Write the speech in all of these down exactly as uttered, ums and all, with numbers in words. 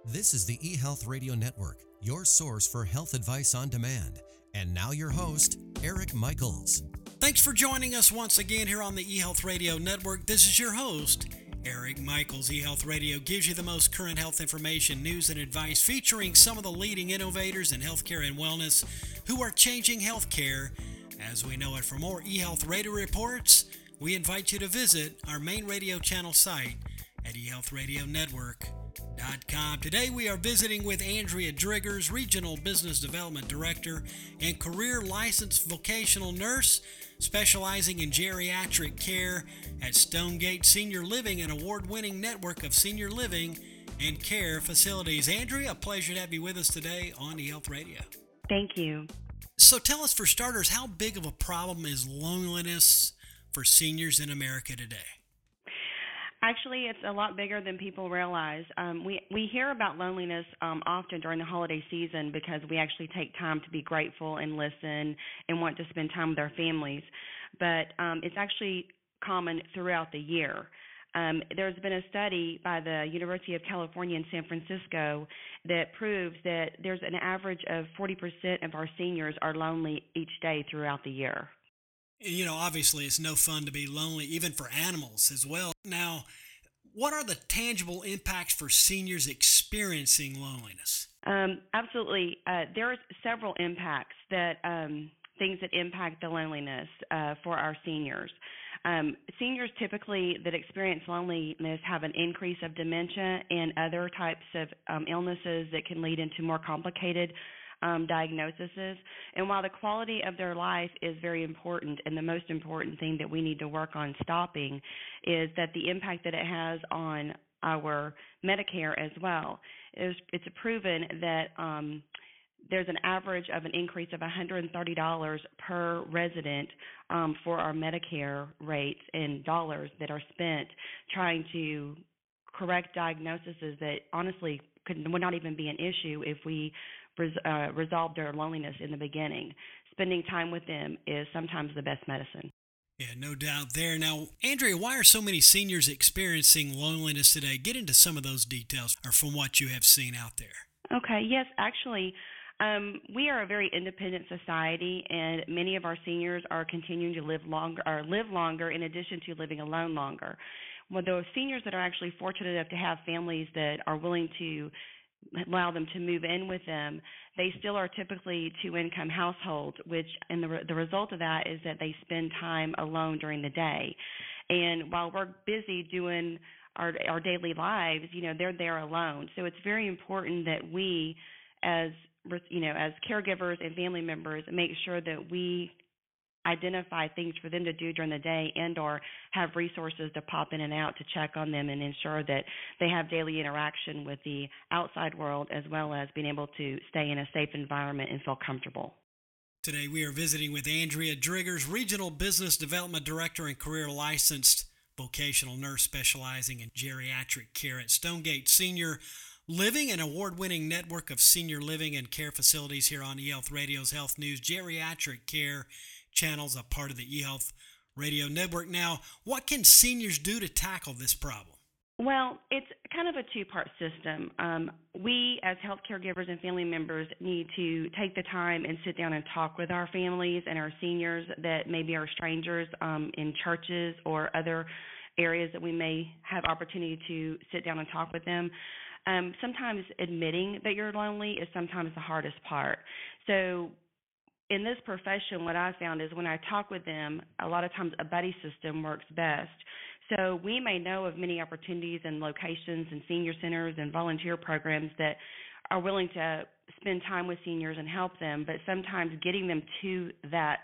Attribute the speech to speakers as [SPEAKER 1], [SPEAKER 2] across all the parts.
[SPEAKER 1] This is the eHealth Radio Network, your source for health advice on demand. And now your host, Eric Michaels.
[SPEAKER 2] Thanks for joining us once again here on the eHealth Radio Network. This is your host, Eric Michaels. eHealth Radio gives you the most current health information, news, and advice featuring some of the leading innovators in healthcare and wellness who are changing healthcare as we know it. For more eHealth Radio reports, we invite you to visit our main radio channel site at e health radio network dot com. Today we are visiting with Andrea Driggers, Regional Business Development Director and Career Licensed Vocational Nurse, specializing in geriatric care at Stonegate Senior Living, an award-winning network of senior living and care facilities. Andrea, a pleasure to have you with us today on eHealth Radio.
[SPEAKER 3] Thank you.
[SPEAKER 2] So tell us, for starters, how big of a problem is loneliness for seniors in America today?
[SPEAKER 3] Actually, it's a lot bigger than people realize. Um, we, we hear about loneliness um, often during the holiday season because we actually take time to be grateful and listen and want to spend time with our families. But um, it's actually common throughout the year. Um, there's been a study by the University of California in San Francisco that proves that there's an average of forty percent of our seniors are lonely each day throughout the year.
[SPEAKER 2] You know, obviously it's no fun to be lonely, even for animals as well. Now, what are the tangible impacts for seniors experiencing loneliness?
[SPEAKER 3] Um, absolutely. Uh, there are several impacts that um, things that impact the loneliness uh, for our seniors. Um, seniors typically that experience loneliness have an increase of dementia and other types of um, illnesses that can lead into more complicated Um, diagnoses. And while the quality of their life is very important, and the most important thing that we need to work on stopping is that the impact that it has on our Medicare as well. It's, it's proven that um, there's an average of an increase of one hundred thirty dollars per resident um, for our Medicare rates and dollars that are spent trying to correct diagnoses that honestly could, would not even be an issue if we Uh, resolve their loneliness in the beginning. Spending time with them is sometimes the best medicine.
[SPEAKER 2] Yeah, no doubt there. Now, Andrea, why are so many seniors experiencing loneliness today? Get into some of those details or from what you have seen out there.
[SPEAKER 3] Okay, yes, actually, um, we are a very independent society, and many of our seniors are continuing to live longer, or live longer in addition to living alone longer. Well, those seniors that are actually fortunate enough to have families that are willing to allow them to move in with them, they still are typically two-income households, which and the, re- the result of that is that they spend time alone during the day. And while we're busy doing our, our daily lives, you know, they're there alone. So it's very important that we, as you know, as caregivers and family members, make sure that we identify things for them to do during the day and or have resources to pop in and out to check on them and ensure that they have daily interaction with the outside world, as well as being able to stay in a safe environment and feel comfortable.
[SPEAKER 2] Today we are visiting with Andrea Driggers, Regional Business Development Director and Career Licensed Vocational Nurse, specializing in geriatric care at Stonegate Senior Living, an award-winning network of senior living and care facilities here on eHealth Radio's Health News Geriatric Care channels, a part of the eHealth Radio Network. Now, what can seniors do to tackle this problem?
[SPEAKER 3] Well, it's kind of a two-part system. Um, we, as health caregivers and family members, need to take the time and sit down and talk with our families and our seniors that maybe are strangers um, in churches or other areas that we may have opportunity to sit down and talk with them. Um, sometimes admitting that you're lonely is sometimes the hardest part. So in this profession, what I found is when I talk with them, a lot of times a buddy system works best. So we may know of many opportunities and locations and senior centers and volunteer programs that are willing to spend time with seniors and help them, but sometimes getting them to that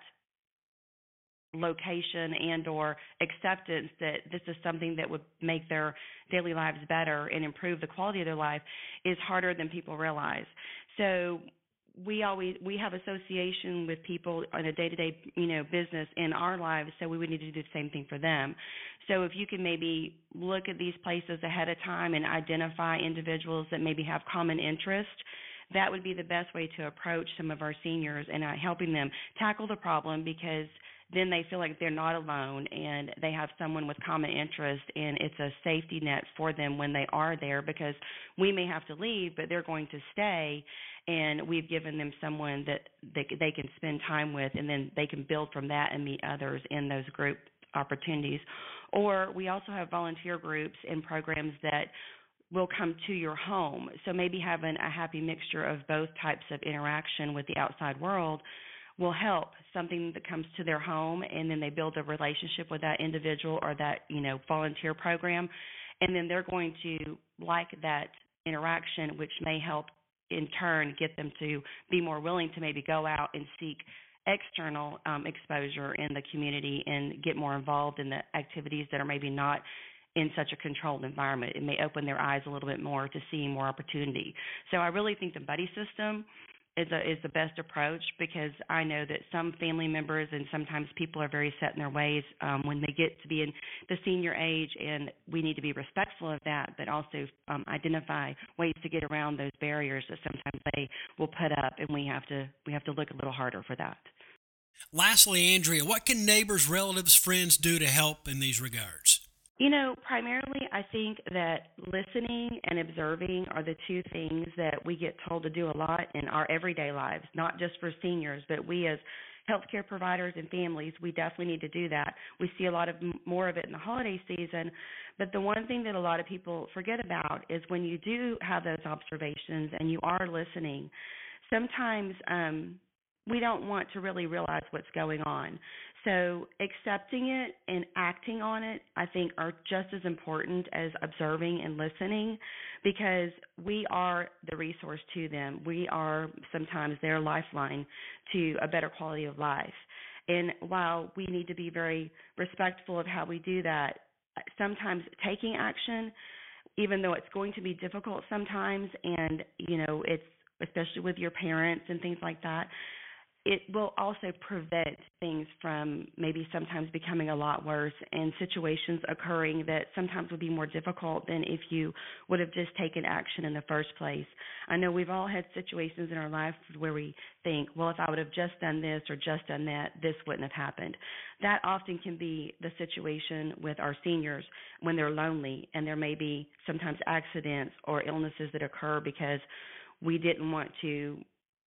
[SPEAKER 3] location and or acceptance that this is something that would make their daily lives better and improve the quality of their life is harder than people realize. So we always we have association with people on a day-to-day, you know, business in our lives, so we would need to do the same thing for them. So if you can maybe look at these places ahead of time and identify individuals that maybe have common interest, that would be the best way to approach some of our seniors and uh, helping them tackle the problem, because then they feel like they're not alone and they have someone with common interest, and it's a safety net for them when they are there, because we may have to leave, but they're going to stay, and we've given them someone that they, they can spend time with, and then they can build from that and meet others in those group opportunities. Or we also have volunteer groups and programs that will come to your home. So maybe having a happy mixture of both types of interaction with the outside world will help. Something that comes to their home, and then they build a relationship with that individual or that, you know, volunteer program, and then they're going to like that interaction, which may help in turn get them to be more willing to maybe go out and seek external um, exposure in the community and get more involved in the activities that are maybe not in such a controlled environment. It may open their eyes a little bit more to seeing more opportunity. So I really think the buddy system is a, is the best approach, because I know that some family members and sometimes people are very set in their ways um, when they get to be in the senior age, and we need to be respectful of that, but also um, identify ways to get around those barriers that sometimes they will put up, and we have to we have to look a little harder for that.
[SPEAKER 2] Lastly, Andrea, what can neighbors, relatives, friends do to help in these regards?
[SPEAKER 3] You know, primarily I think that listening and observing are the two things that we get told to do a lot in our everyday lives, not just for seniors, but we as healthcare providers and families, we definitely need to do that. We see a lot of more of it in the holiday season, but the one thing that a lot of people forget about is when you do have those observations and you are listening, sometimes um, we don't want to really realize what's going on. So accepting it and acting on it, I think, are just as important as observing and listening, because we are the resource to them. We are sometimes their lifeline to a better quality of life. And while we need to be very respectful of how we do that, sometimes taking action, even though it's going to be difficult sometimes, and, you know, it's especially with your parents and things like that, it will also prevent things from maybe sometimes becoming a lot worse and situations occurring that sometimes would be more difficult than if you would have just taken action in the first place. I know we've all had situations in our life where we think, well, if I would have just done this or just done that, this wouldn't have happened. That often can be the situation with our seniors when they're lonely, and there may be sometimes accidents or illnesses that occur because we didn't want to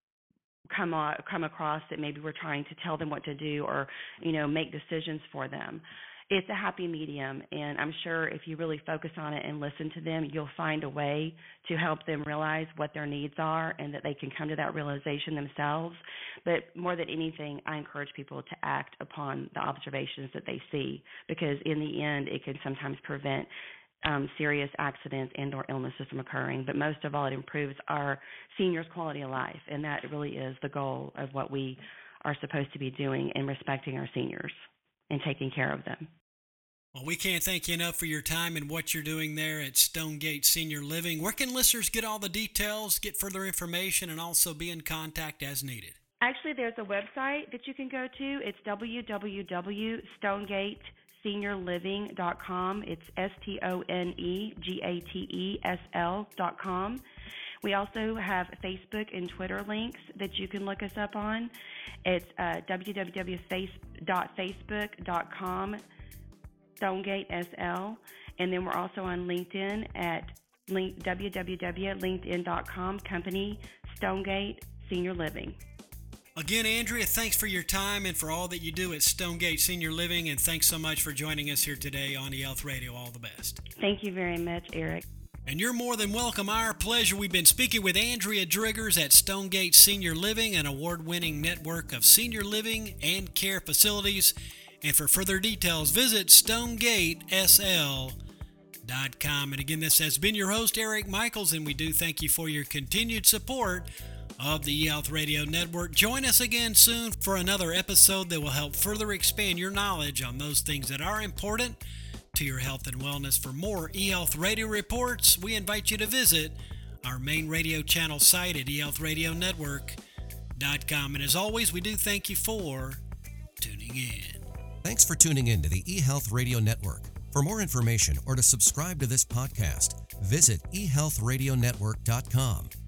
[SPEAKER 3] come on, come across that maybe we're trying to tell them what to do or, you know, make decisions for them. It's a happy medium, and I'm sure if you really focus on it and listen to them, you'll find a way to help them realize what their needs are and that they can come to that realization themselves. But more than anything, I encourage people to act upon the observations that they see, because in the end, it can sometimes prevent Um, serious accidents and or illnesses from occurring. But most of all, it improves our seniors' quality of life, and that really is the goal of what we are supposed to be doing in respecting our seniors and taking care of them.
[SPEAKER 2] Well, we can't thank you enough for your time and what you're doing there at Stonegate Senior Living. Where can listeners get all the details, get further information, and also be in contact as needed?
[SPEAKER 3] Actually, there's a website that you can go to. It's w w w dot stonegate senior living dot com. It's S T O N E G A T E S L dot com. We also have Facebook and Twitter links that you can look us up on. It's uh, w w w dot facebook dot com Stonegate S L. And then we're also on LinkedIn at link, w w w dot linkedin dot com, company Stonegate Senior Living.
[SPEAKER 2] Again, Andrea, thanks for your time and for all that you do at Stonegate Senior Living, and thanks so much for joining us here today on eHealth Radio. All the best.
[SPEAKER 3] Thank you very much, Eric.
[SPEAKER 2] And you're more than welcome. Our pleasure. We've been speaking with Andrea Driggers at Stonegate Senior Living, an award-winning network of senior living and care facilities. And for further details, visit stonegate s l dot com. And again, this has been your host, Eric Michaels, and we do thank you for your continued support of the eHealth Radio Network. Join us again soon for another episode that will help further expand your knowledge on those things that are important to your health and wellness. For more eHealth Radio reports, we invite you to visit our main radio channel site at e health radio network dot com. And as always, we do thank you for tuning in.
[SPEAKER 1] Thanks for tuning in to the eHealth Radio Network. For more information or to subscribe to this podcast, visit e health radio network dot com.